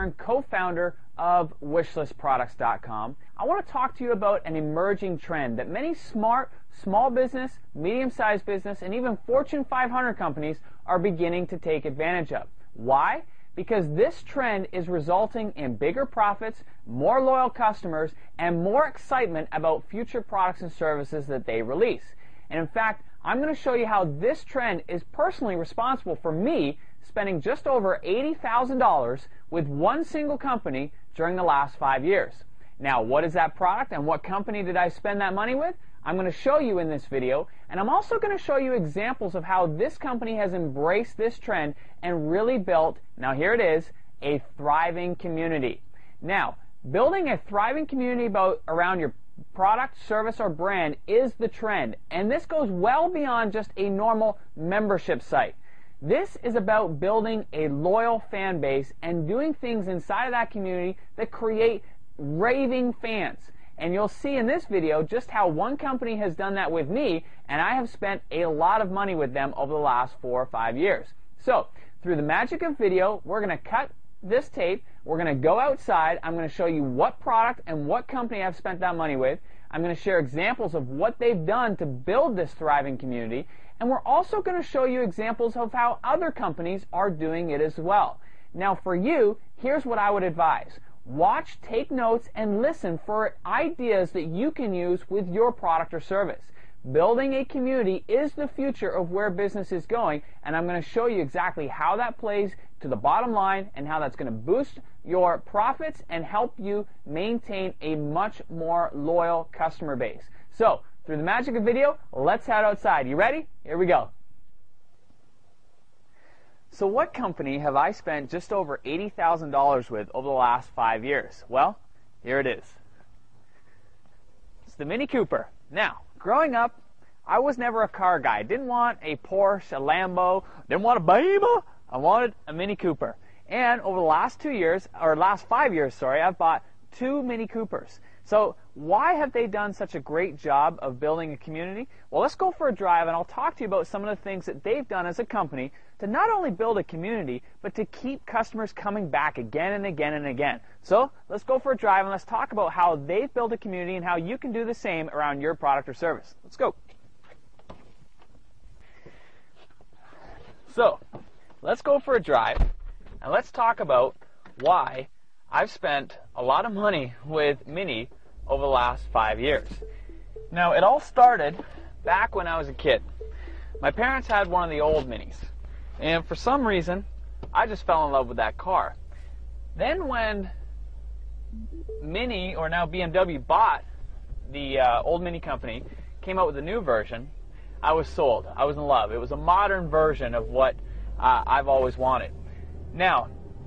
Aaron, co-founder of WishlistProducts.com. I want to talk to you about an emerging trend that many smart, small business, medium-sized business, and even Fortune 500 companies are beginning to take advantage of. Why? Because this trend is resulting in bigger profits, more loyal customers, and more excitement about future products and services that they release. And in fact, I'm going to show you how this trend is personally responsible for me spending just over $80,000 with one single company during the last 5 years. Now, what is that product and what company did I spend that money with? I'm going to show you in this video, and I'm also going to show you examples of how this company has embraced this trend and really built, now here it is, a thriving community. Now, building a thriving community around your product, service, or brand is the trend, and this goes well beyond just a normal membership site. This is about building a loyal fan base and doing things inside of that community that create raving fans. And you'll see in this video just how one company has done that with me, and I have spent a lot of money with them over the last 4 or 5 years. So, through the magic of video, we're going to cut this tape, we're going to go outside, I'm going to show you what product and what company I've spent that money with, I'm going to share examples of what they've done to build this thriving community, and we're also going to show you examples of how other companies are doing it as well. Now for you, here's what I would advise. Watch, take notes, and listen for ideas that you can use with your product or service. Building a community is the future of where business is going, and I'm going to show you exactly how that plays to the bottom line and how that's going to boost your profits and help you maintain a much more loyal customer base. So, through the magic of video, let's head outside. You ready? Here we go. So what company have I spent just over $80,000 with over the last 5 years? Well, here it is. It's the Mini Cooper. Now, growing up, I was never a car guy. I didn't want a Porsche, a Lambo, didn't want a Beamer. I wanted a Mini Cooper. And over the last 5 years, I've bought 2 Mini Coopers. So why have they done such a great job of building a community? Well, let's go for a drive, and I'll talk to you about some of the things that they've done as a company to not only build a community, but to keep customers coming back again and again and again. So let's go for a drive, and let's talk about how they've built a community and how you can do the same around your product or service. Let's go. So let's go for a drive, and let's talk about why I've spent a lot of money with Mini over the last 5 years. Now, it all started back when I was a kid. My parents had one of the old Minis, and for some reason, I just fell in love with that car. Then when Mini, or now BMW, bought the old Mini company, came out with a new version, I was sold. I was in love. It was a modern version of what I've always wanted. Now,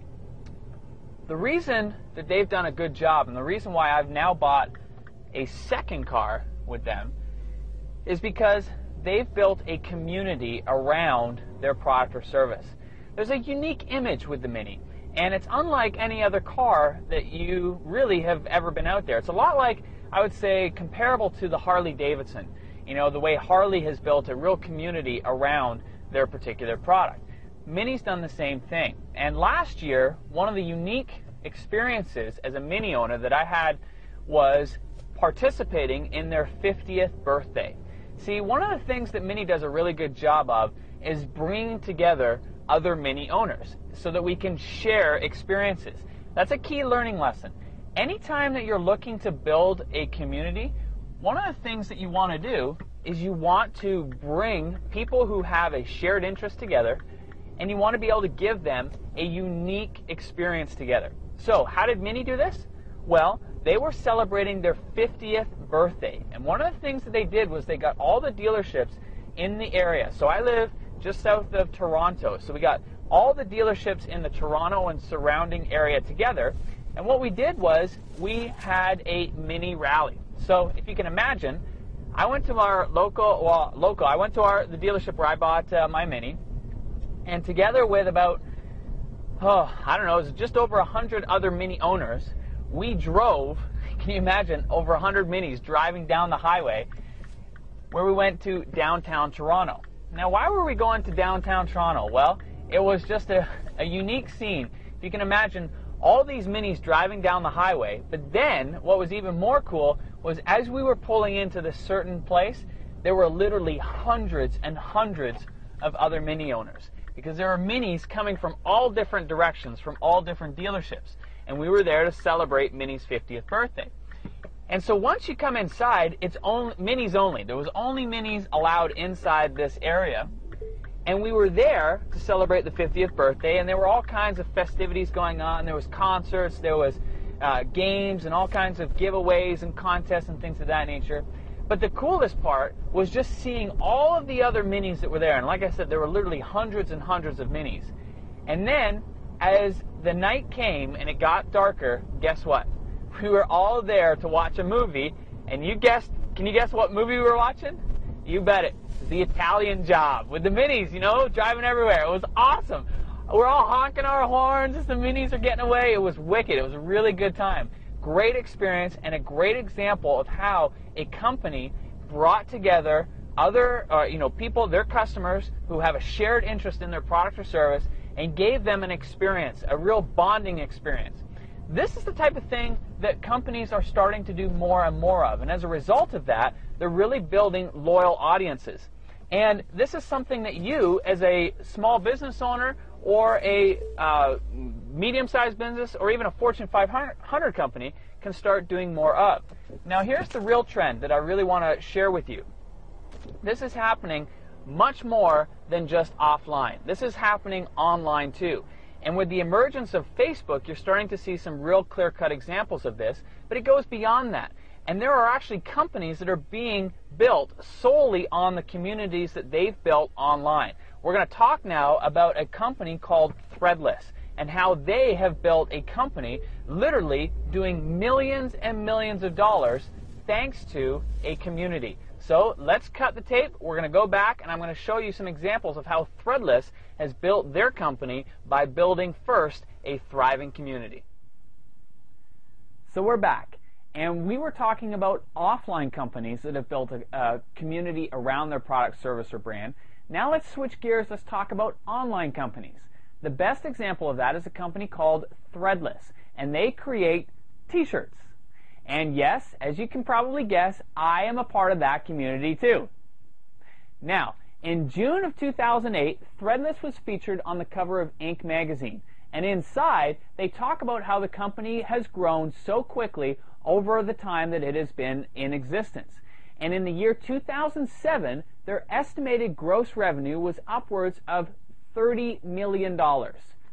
the reason that they've done a good job, and the reason why I've now bought a second car with them, is because they've built a community around their product or service. There's a unique image with the Mini, and it's unlike any other car that you really have ever been out there. It's a lot like, I would say, comparable to the Harley Davidson. You know, the way Harley has built a real community around their particular product. Mini's done the same thing. And last year, one of the unique experiences as a Mini owner that I had was participating in their 50th birthday. See, one of the things that Mini does a really good job of is bringing together other Mini owners so that we can share experiences. That's a key learning lesson. Anytime that you're looking to build a community, one of the things that you want to do is you want to bring people who have a shared interest together, and you want to be able to give them a unique experience together. So, how did Mini do this? Well, they were celebrating their 50th birthday, and one of the things that they did was they got all the dealerships in the area. So I live just south of Toronto, so we got all the dealerships in the Toronto and surrounding area together, and what we did was we had a Mini rally. So, if you can imagine, I went to our I went to the dealership where I bought my Mini, and together with about, it was just over 100 other Mini owners, we drove, can you imagine, over 100 Minis driving down the highway, where we went to downtown Toronto. Now, why were we going to downtown Toronto? Well, it was just a unique scene. If you can imagine, all these minis driving down the highway. But then what was even more cool was as we were pulling into this certain place, there were literally hundreds and hundreds of other mini owners, because there were minis coming from all different directions, from all different dealerships. And we were there to celebrate Mini's 50th birthday. And so once you come inside, it's only minis only. There was only minis allowed inside this area. And we were there to celebrate the 50th birthday, and there were all kinds of festivities going on. There was concerts, there was games, and all kinds of giveaways and contests and things of that nature. But the coolest part was just seeing all of the other minis that were there. And like I said, there were literally hundreds and hundreds of minis. And then, as the night came and it got darker, guess what? We were all there to watch a movie, and can you guess what movie we were watching? You bet it. The Italian Job with the minis, you know, driving everywhere. It was awesome. We're all honking our horns as the minis are getting away. It was wicked. It was a really good time. Great experience and a great example of how a company brought together other, people, their customers who have a shared interest in their product or service, and gave them an experience, a real bonding experience. This is the type of thing that companies are starting to do more and more of. And as a result of that, they're really building loyal audiences. And this is something that you, as a small business owner or a medium-sized business or even a Fortune 500 company, can start doing more of. Now here's the real trend that I really want to share with you. This is happening much more than just offline. This is happening online too. And with the emergence of Facebook, you're starting to see some real clear-cut examples of this, but it goes beyond that. And there are actually companies that are being built solely on the communities that they've built online. We're going to talk now about a company called Threadless and how they have built a company literally doing millions and millions of dollars thanks to a community. So let's cut the tape. We're going to go back, and I'm going to show you some examples of how Threadless has built their company by building first a thriving community. So we're back, and we were talking about offline companies that have built a community around their product, service, or brand. Now let's switch gears. Let's talk about online companies. The best example of that is a company called Threadless, and they create t-shirts. And yes, as you can probably guess, I am a part of that community too. Now, in June of 2008, Threadless was featured on the cover of Inc. magazine. And inside, they talk about how the company has grown so quickly over the time that it has been in existence. And in the year 2007, their estimated gross revenue was upwards of $30 million. $30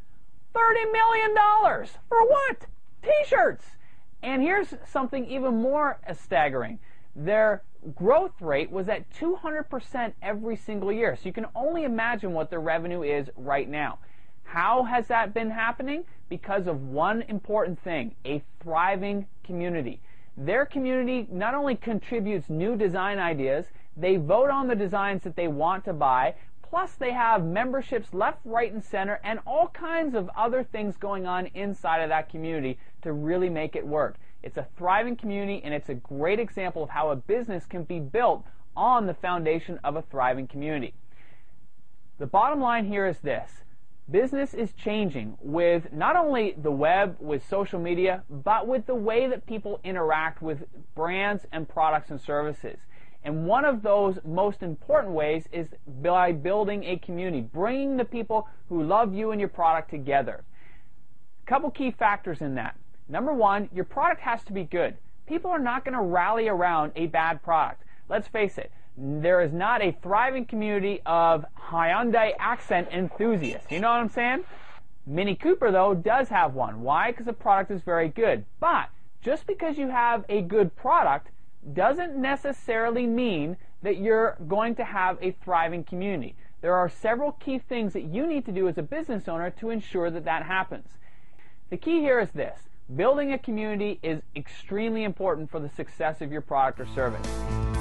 million! For what? T-shirts! And here's something even more staggering. Their growth rate was at 200% every single year. So you can only imagine what their revenue is right now. How has that been happening? Because of one important thing, a thriving community. Their community not only contributes new design ideas, they vote on the designs that they want to buy, plus they have memberships left, right, and center, and all kinds of other things going on inside of that community to really make it work. It's a thriving community, and it's a great example of how a business can be built on the foundation of a thriving community. The bottom line here is this. Business is changing with not only the web, with social media, but with the way that people interact with brands and products and services. And one of those most important ways is by building a community, bringing the people who love you and your product together. A couple key factors in that. Number one, your product has to be good. People are not going to rally around a bad product. Let's face it, there is not a thriving community of Hyundai Accent enthusiasts. You know what I'm saying? Mini Cooper, though, does have one. Why? Because the product is very good. But just because you have a good product doesn't necessarily mean that you're going to have a thriving community. There are several key things that you need to do as a business owner to ensure that that happens. The key here is this. Building a community is extremely important for the success of your product or service.